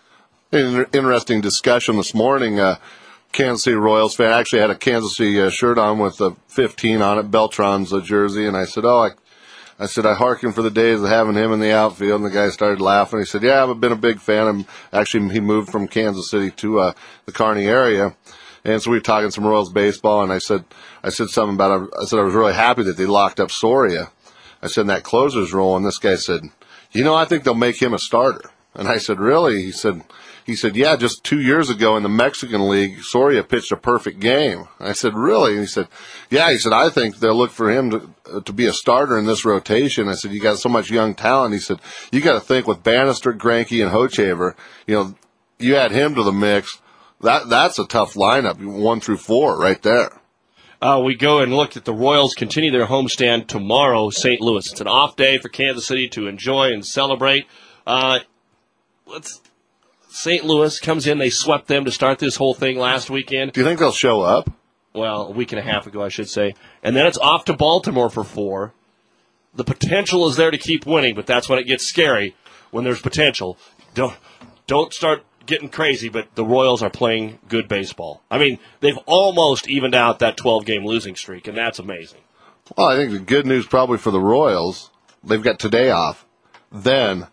Interesting discussion this morning. Uh, Kansas City Royals fan actually had a Kansas City uh, shirt on with the fifteen on it, Beltran's uh, jersey, and I said, "Oh, I, I said I hearken for the days of having him in the outfield." And the guy started laughing. He said, "Yeah, I've been a big fan. I'm actually he moved from Kansas City to uh, the Kearney area." And so we were talking some Royals baseball, and I said, I said something about, I said I was really happy that they locked up Soria. I said in that closer's role, and this guy said, "You know, I think they'll make him a starter." And I said, "Really?" He said, he said, "Yeah, just two years ago in the Mexican League, Soria pitched a perfect game." I said, "Really?" And he said, "Yeah." He said, "I think they'll look for him to uh, to be a starter in this rotation." I said, "You got so much young talent." He said, "You got to think with Bannister, Greinke, and Hochaver, you know, you add him to the mix. That that's a tough lineup, one through four, right there." Uh, we go and look at the Royals continue their homestand tomorrow, Saint Louis. It's an off day for Kansas City to enjoy and celebrate. Uh, let's. Saint Louis comes in. They swept them to start this whole thing last weekend. Do you think they'll show up? Well, a week and a half ago, I should say. And then it's off to Baltimore for four. The potential is there to keep winning, but that's when it gets scary. When there's potential, don't don't start getting crazy. But the Royals are playing good baseball. I mean, they've almost evened out that twelve-game losing streak, and that's amazing. Well, I think the good news probably for the Royals, they've got today off. Then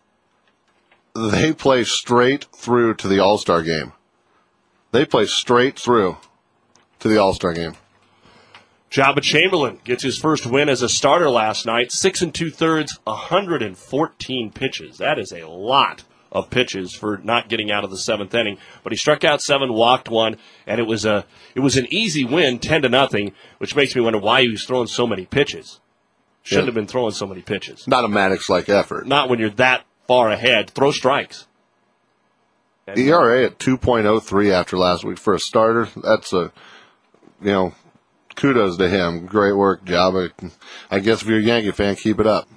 they play straight through to the All-Star game. They play straight through to the All-Star game. Jabba Chamberlain gets his first win as a starter last night. Six and two-thirds, one hundred fourteen pitches. That is a lot of pitches for not getting out of the seventh inning. But he struck out seven, walked one, and it was a it was an easy win, ten to nothing, which makes me wonder why he was throwing so many pitches. Shouldn't yeah. have been throwing so many pitches. Not a Maddox-like effort. Not when you're that far ahead. Throw strikes. E R A at two point oh three after last week for a starter. That's a you know, kudos to him. Great work, Jabba. I guess if you're a Yankee fan, keep it up.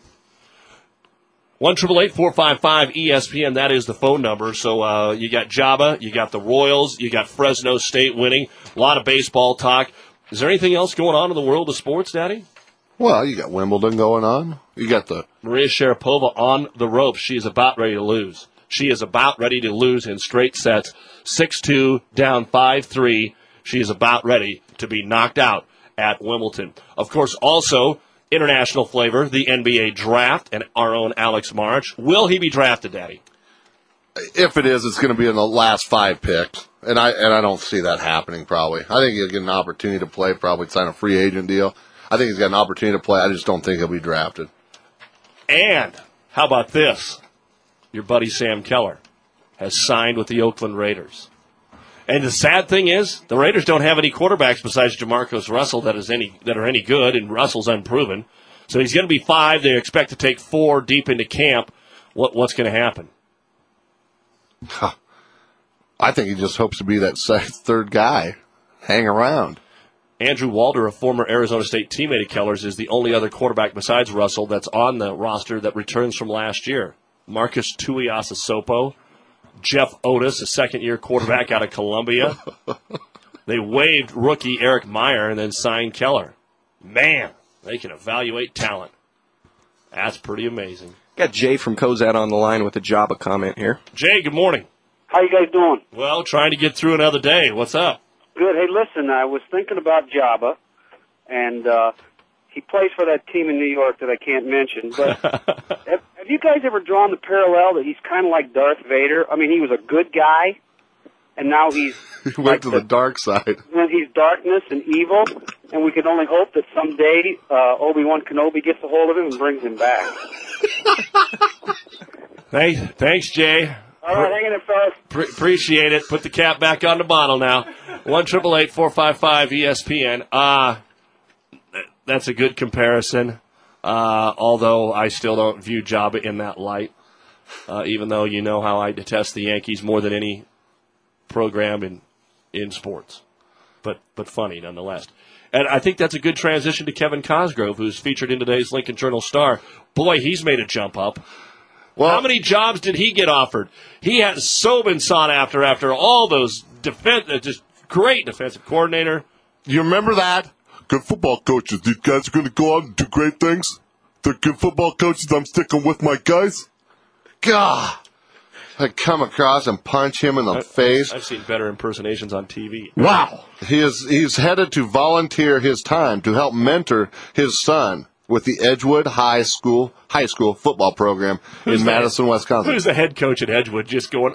one eight eight eight, four five five, E S P N, that is the phone number. So uh, you got Jabba, you got the Royals, you got Fresno State winning, a lot of baseball talk. Is there anything else going on in the world of sports, Daddy? Well, you got Wimbledon going on. You got the... Maria Sharapova on the ropes. She is about ready to lose. She is about ready to lose in straight sets. six two, down five three. She is about ready to be knocked out at Wimbledon. Of course, also, international flavor, the N B A draft, and our own Alex March. Will he be drafted, Daddy? If it is, it's going to be in the last five picks. And I and I don't see that happening, probably. I think he'll get an opportunity to play, probably sign a free agent deal. I think he's got an opportunity to play. I just don't think he'll be drafted. And how about this? Your buddy Sam Keller has signed with the Oakland Raiders. And the sad thing is, the Raiders don't have any quarterbacks besides Jamarcus Russell that is any that are any good, and Russell's unproven. So he's going to be five. They expect to take four deep into camp. What what's going to happen? Huh. I think he just hopes to be that third guy, hang around. Andrew Walder, a former Arizona State teammate of Keller's, is the only other quarterback besides Russell that's on the roster that returns from last year. Marcus Tuiasosopo, Jeff Otis, a second-year quarterback out of Columbia. They waived rookie Eric Meyer and then signed Keller. Man, they can evaluate talent. That's pretty amazing. Got Jay from Cozad on the line with a Jabba comment here. Jay, good morning. How you guys doing? Well, trying to get through another day. What's up? Good. Hey, listen, I was thinking about Jabba, and uh, he plays for that team in New York that I can't mention. But have, have you guys ever drawn the parallel that he's kind of like Darth Vader? I mean, he was a good guy, and now he's He went like to the, the dark side. When he's darkness and evil, and we can only hope that someday uh, Obi-Wan Kenobi gets a hold of him and brings him back. Thanks, thanks, Jay. All right, hang in there, fellas. Pre- appreciate it. Put the cap back on the bottle now. one eight eight eight, four five five, E S P N. Uh, that's a good comparison, uh, although I still don't view Jabba in that light, uh, even though you know how I detest the Yankees more than any program in, in sports. But, but funny nonetheless. And I think that's a good transition to Kevin Cosgrove, who's featured in today's Lincoln Journal-Star. Boy, he's made a jump up. Well, how many jobs did he get offered? He has so been sought after after all those defense, uh, just great defensive coordinator. You remember that? Good football coaches. These guys are going to go out and do great things. They're good football coaches. I'm sticking with my guys. God. I come across and punch him in the I, face. I've seen better impersonations on T V. Wow. He is, he's headed to volunteer his time to help mentor his son with the Edgewood High School high school football program who's in the, Madison, Wisconsin. Who's the head coach at Edgewood just going,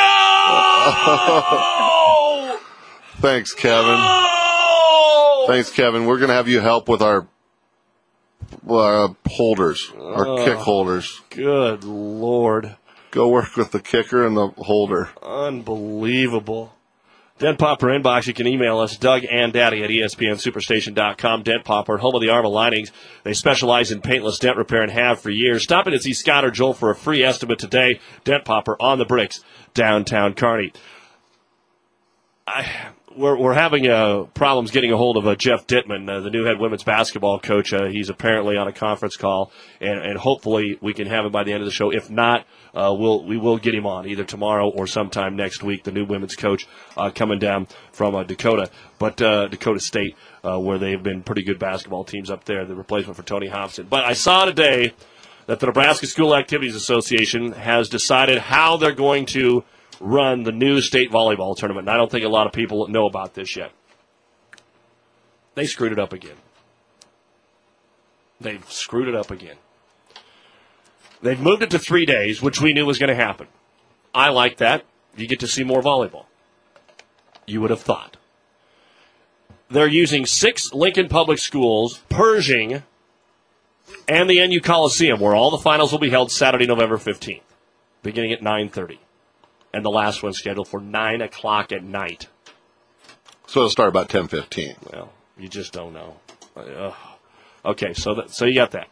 no! Thanks, Kevin. No! Thanks, Kevin. We're going to have you help with our uh, holders, our oh, kick holders. Good Lord. Go work with the kicker and the holder. Unbelievable. Dent Popper inbox, you can email us, Doug and Daddy at E S P N Superstation dot com. Dent Popper, home of the Arma Linings. They specialize in paintless dent repair and have for years. Stop in and see Scott or Joel for a free estimate today. Dent Popper on the bricks, downtown Kearney. I, we're, we're having uh, problems getting a hold of uh, Jeff Dittman, uh, the new head women's basketball coach. Uh, he's apparently on a conference call, and, and hopefully we can have him by the end of the show. If not, Uh, we'll, we will get him on either tomorrow or sometime next week, the new women's coach uh, coming down from uh, Dakota, but uh, Dakota State, uh, where they've been pretty good basketball teams up there, the replacement for Tony Hobson. But I saw today that the Nebraska School Activities Association has decided how they're going to run the new state volleyball tournament, and I don't think a lot of people know about this yet. They screwed it up again. They've screwed it up again. They've moved it to three days, which we knew was going to happen. I like that. You get to see more volleyball. You would have thought. They're using six Lincoln Public Schools, Pershing, and the N U Coliseum, where all the finals will be held Saturday, November fifteenth, beginning at nine thirty. And the last one scheduled for nine o'clock at night. So it'll start about ten fifteen. Well, you just don't know. Uh, okay, so that, so you got that.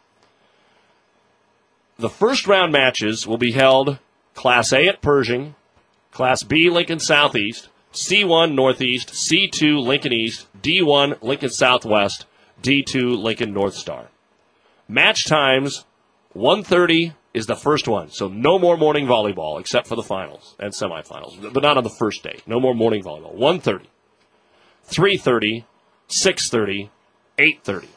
The first round matches will be held Class A at Pershing, Class B Lincoln Southeast, C one Northeast, C two Lincoln East, D one Lincoln Southwest, D two Lincoln North Star. Match times, one thirty is the first one. So no more morning volleyball except for the finals and semifinals, but not on the first day. No more morning volleyball. one thirty, three thirty, six thirty, eight thirty.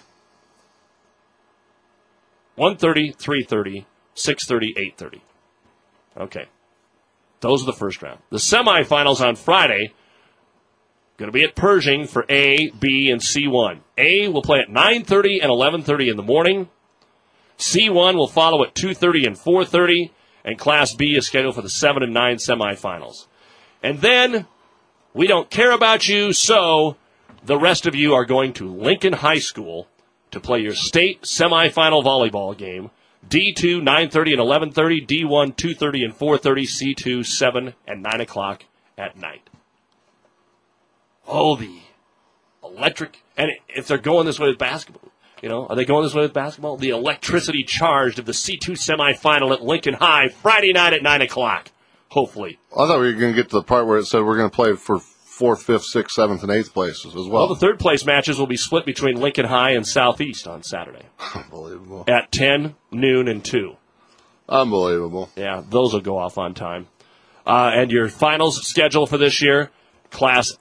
one thirty, three thirty, six thirty, eight thirty. Okay. Those are the first round. The semifinals on Friday, going to be at Pershing for A, B, and C one. A will play at nine thirty and eleven thirty in the morning. C one will follow at two thirty and four thirty, and Class B is scheduled for the seven and nine semifinals. And then, we don't care about you, so the rest of you are going to Lincoln High School to play your state semifinal volleyball game. D two, nine thirty and eleven thirty, D one, two thirty and four thirty, C two, seven and nine o'clock at night. Oh, the electric, and if they're going this way with basketball, you know, are they going this way with basketball? The electricity charged of the C two semifinal at Lincoln High, Friday night at nine o'clock, hopefully. I thought we were going to get to the part where it said we're going to play for fourth, fifth, sixth, seventh, and eighth places as well. Well, the third place matches will be split between Lincoln High and Southeast on Saturday. Unbelievable. At ten, noon, and two. Unbelievable. Yeah, those will go off on time. Uh, and your finals schedule for this year, Class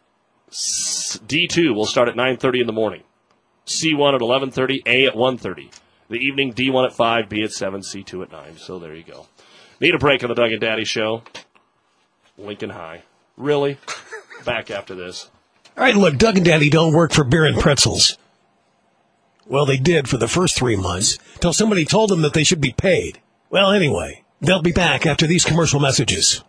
D two will start at nine thirty in the morning. C one at eleven thirty, A at one thirty. The evening, D one at five, B at seven, C two at nine. So there you go. Need a break on the Doug and Daddy Show. Lincoln High. Really? Back after this. All right, look, Doug and Daddy don't work for beer and pretzels. Well, they did for the first three months, till somebody told them that they should be paid. Well, anyway, they'll be back after these commercial messages.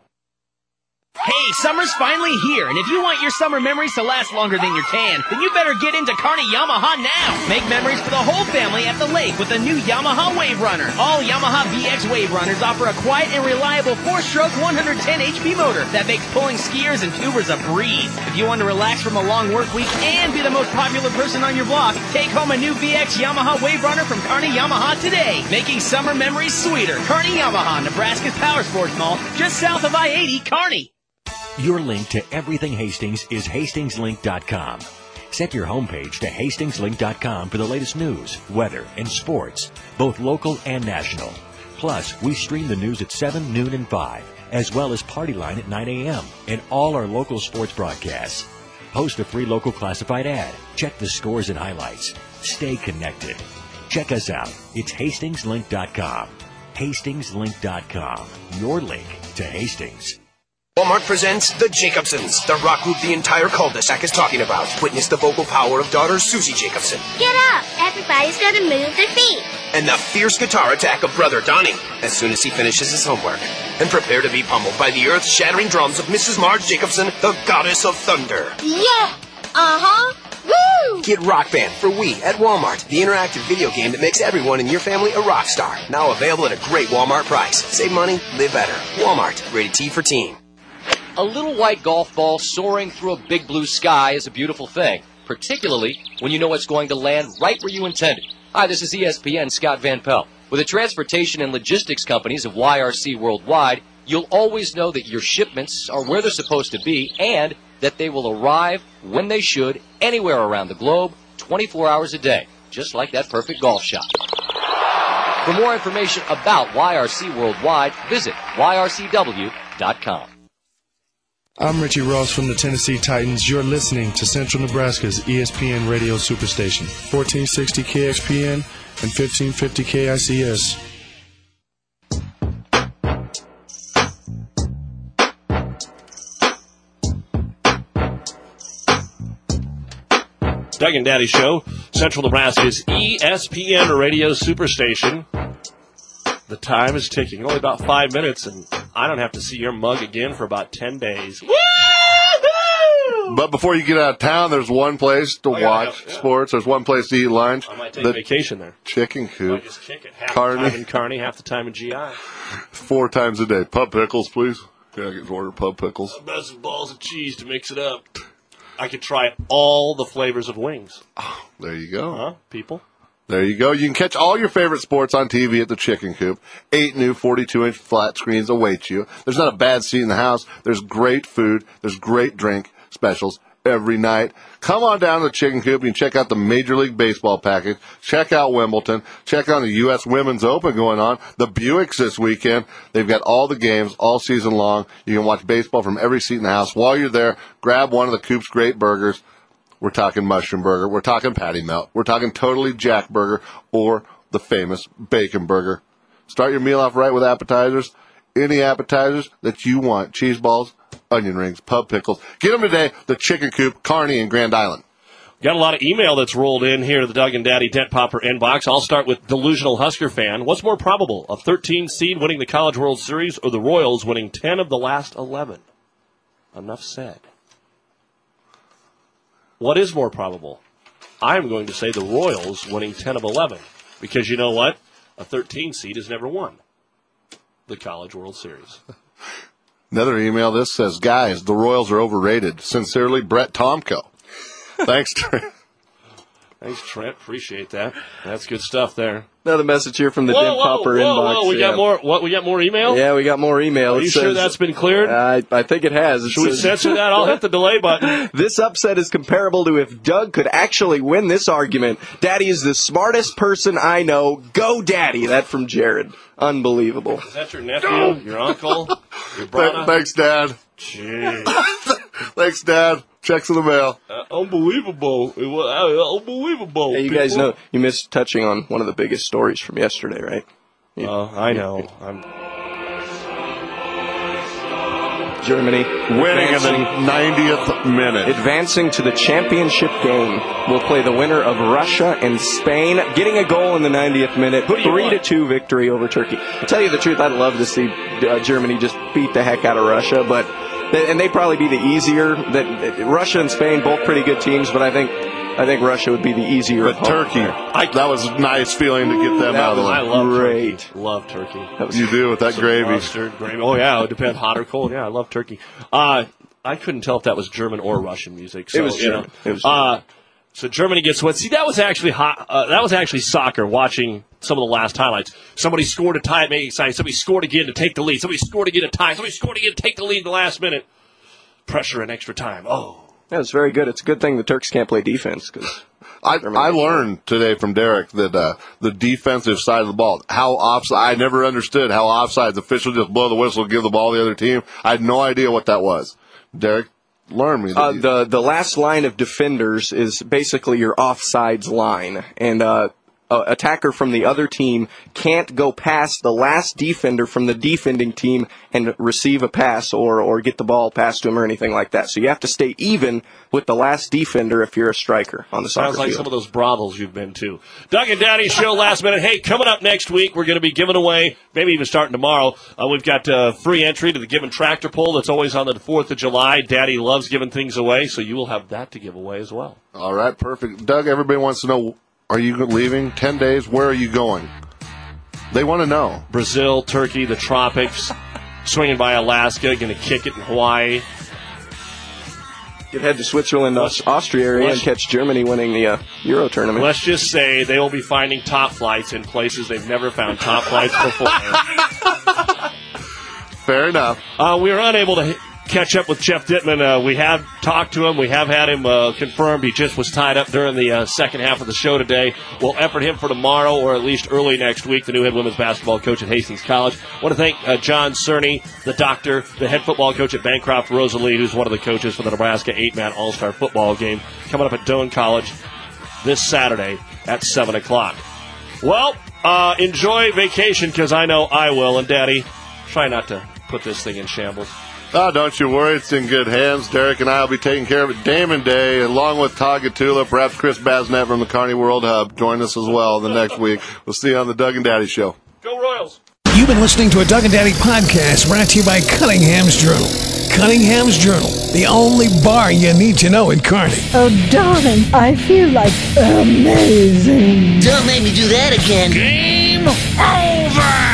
Hey, summer's finally here, and if you want your summer memories to last longer than your tan, then you better get into Kearney Yamaha now. Make memories for the whole family at the lake with a new Yamaha Wave Runner. All Yamaha V X Wave Runners offer a quiet and reliable four-stroke one hundred ten H P motor that makes pulling skiers and tubers a breeze. If you want to relax from a long work week and be the most popular person on your block, take home a new V X Yamaha Wave Runner from Kearney Yamaha today, making summer memories sweeter. Kearney Yamaha, Nebraska's Power Sports Mall, just south of I eighty, Kearney. Your link to everything Hastings is hastings link dot com. Set your homepage to hastings link dot com for the latest news, weather, and sports, both local and national. Plus, we stream the news at seven, noon, and five, as well as Party Line at nine a.m. and all our local sports broadcasts. Post a free local classified ad. Check the scores and highlights. Stay connected. Check us out. It's hastings link dot com. hastings link dot com. Your link to Hastings. Walmart presents The Jacobsons, the rock group the entire cul-de-sac is talking about. Witness the vocal power of daughter Susie Jacobson. Get up! Everybody's gonna move their feet. And the fierce guitar attack of brother Donnie as soon as he finishes his homework. And prepare to be pummeled by the earth-shattering drums of Missus Marge Jacobson, the goddess of thunder. Yeah! Uh-huh! Woo! Get Rock Band for Wii at Walmart, the interactive video game that makes everyone in your family a rock star. Now available at a great Walmart price. Save money, live better. Walmart, rated T for teen. A little white golf ball soaring through a big blue sky is a beautiful thing, particularly when you know it's going to land right where you intended. Hi, this is E S P N Scott Van Pelt. With the transportation and logistics companies of Y R C Worldwide, you'll always know that your shipments are where they're supposed to be and that they will arrive when they should anywhere around the globe, twenty-four hours a day, just like that perfect golf shot. For more information about Y R C Worldwide, visit Y R C W dot com. I'm Richie Ross from the Tennessee Titans. You're listening to Central Nebraska's E S P N Radio Superstation, fourteen sixty K X P N and fifteen fifty K I C S. Doug and Daddy Show, Central Nebraska's E S P N Radio Superstation. The time is ticking. Only about five minutes, and I don't have to see your mug again for about ten days. Woo-hoo! But before you get out of town, there's one place to Oh, yeah, watch yeah, yeah. sports. There's one place to eat lunch. I might take the a vacation there. Chicken I coop. just kick it. Half Kearney. the time in Kearney, half the time in G I. Four times a day. Pub pickles, please. Yeah, I can order pub pickles. About some balls of cheese to mix it up. I could try all the flavors of wings. There you go. Huh, people? There you go. You can catch all your favorite sports on T V at the Chicken Coop. Eight new forty-two inch flat screens await you. There's not a bad seat in the house. There's great food. There's great drink specials every night. Come on down to the Chicken Coop. You can check out the Major League Baseball package. Check out Wimbledon. Check out the U S Women's Open going on. The Buicks this weekend. They've got all the games all season long. You can watch baseball from every seat in the house. While you're there, grab one of the Coop's great burgers. We're talking mushroom burger. We're talking patty melt. We're talking totally Jack burger or the famous bacon burger. Start your meal off right with appetizers. Any appetizers that you want. Cheese balls, onion rings, pub pickles. Get them today. The Chicken Coop, Kearney, and Grand Island. Got a lot of email that's rolled in here to the Doug and Daddy Dent Popper inbox. I'll start with Delusional Husker fan. What's more probable, a thirteen seed winning the College World Series or the Royals winning ten of the last eleven? Enough said. What is more probable? I'm going to say the Royals winning ten of eleven. Because you know what? A thirteen seed has never won the College World Series. Another email, this says, guys, the Royals are overrated. Sincerely, Brett Tomko. Thanks, Trent. Thanks, Trent. Appreciate that. That's good stuff there. Another message here from the whoa, Dent whoa, Popper whoa, inbox. Whoa, we yeah. got more. What? We got more email. Yeah, we got more email. Are It you says, sure that's been cleared? Uh, I, I think it has. It Should we says, censor that? I'll hit the delay button. This upset is comparable to if Doug could actually win this argument. Daddy is the smartest person I know. Go, Daddy. That from Jared. Unbelievable. Is that your nephew? Your uncle? Your brother? Thanks, Dad. Jeez. Thanks, Dad. Checks in the mail. Uh, unbelievable. It was, uh, unbelievable. Hey, you people. guys know you missed touching on one of the biggest stories from yesterday, right? Oh, uh, I know. I'm Germany winning in the ninetieth minute. Advancing to the championship game. We'll play the winner of Russia and Spain, getting a goal in the ninetieth minute. three to two victory over Turkey. To tell you the truth, I'd love to see uh, Germany just beat the heck out of Russia, but and they'd probably be the easier. That Russia and Spain, both pretty good teams, but I think I think Russia would be the easier. But Turkey, I, that was a nice feeling to get them that out of the way. I love Great. turkey. Love turkey. You do with that Some gravy. Mustard, gravy. Oh, yeah. It would depend hot or cold. Yeah, I love turkey. Uh, I couldn't tell if that was German or Russian music. So, it was you German. know, It was German. Uh, so Germany gets one. See, that was actually hot. Uh, that was actually soccer. Watching some of the last highlights. Somebody scored a tie, making exciting. Somebody scored again to take the lead. Somebody scored again to tie. Somebody scored again to take the lead in the last minute. Pressure and extra time. Oh. Yeah, it's very good. It's a good thing the Turks can't play defense because. I, I learned today from Derek that uh, the defensive side of the ball, how offside, I never understood how offside the official just blow the whistle, give the ball to the other team. I had no idea what that was. Derek, learn me. Uh, the the last line of defenders is basically your offsides line, and uh, a attacker from the other team can't go past the last defender from the defending team and receive a pass or, or get the ball passed to him or anything like that. So you have to stay even with the last defender if you're a striker on the soccer Sounds like field. some of those brothels you've been to. Doug and Daddy show last minute. Hey, coming up next week, we're going to be giving away, maybe even starting tomorrow, uh, we've got uh, free entry to the Given Tractor Pull that's always on the fourth of July. Daddy loves giving things away, so you will have that to give away as well. All right, perfect. Doug, everybody wants to know, are you leaving? ten days? Where are you going? They want to know. Brazil, Turkey, the tropics, swinging by Alaska, going to kick it in Hawaii. You'd head to Switzerland, Aus- Austria area and catch Germany winning the uh, Euro tournament. Let's just say they will be finding top flights in places they've never found top flights before. Fair enough. Uh, we were unable to h- catch up with Jeff Dittman. Uh, we have talked to him. We have had him uh, confirmed. He just was tied up during the uh, second half of the show today. We'll effort him for tomorrow or at least early next week, the new head women's basketball coach at Hastings College. I want to thank uh, John Cerny, the doctor, the head football coach at Bancroft Rosalie, who's one of the coaches for the Nebraska eight-man All-Star football game coming up at Doane College this Saturday at seven o'clock. Well, uh, enjoy vacation because I know I will. And, Daddy, try not to put this thing in shambles. Oh, don't you worry. It's in good hands. Derek and I will be taking care of it Damon Day, along with Todd Gatula, perhaps Chris Basnet from the Kearney World Hub. Join us as well the next week. We'll see you on the Doug and Daddy Show. Go Royals! You've been listening to a Doug and Daddy podcast brought to you by Cunningham's Journal. Cunningham's Journal, the only bar you need to know in Kearney. Oh, darling, I feel like amazing. Don't make me do that again. Game over!